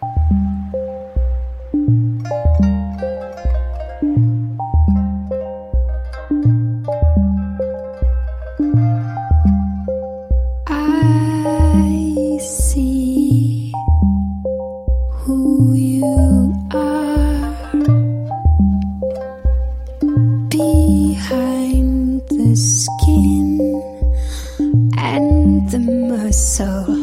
I see who you are behind the skin and the muscles.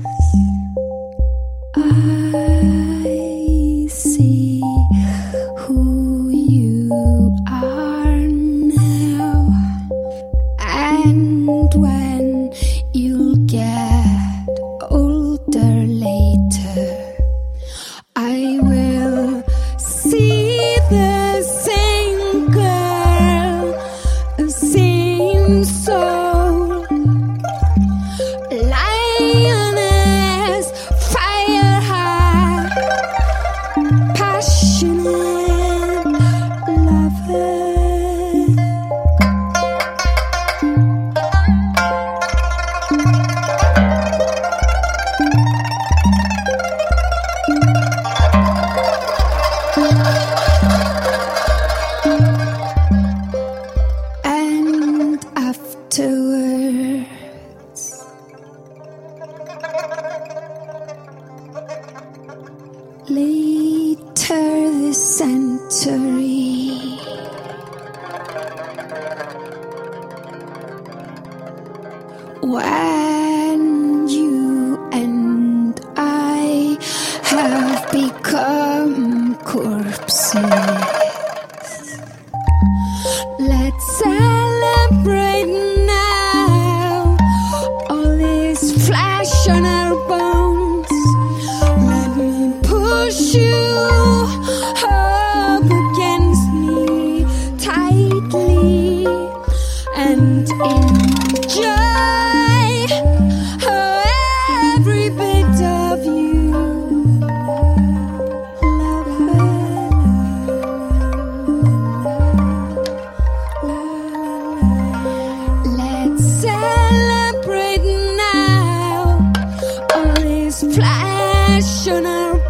I see who you are now, and when you'll get older later, I will see the same girl, the same soul, lioness, fire high, passionate lover. And afterwards, later this century, when you and I have become corpses, let's celebrate now. All this flesh on our bones. Let me push you up against me tightly and enjoy every bit of you. Let's celebrate now. All this flesh on our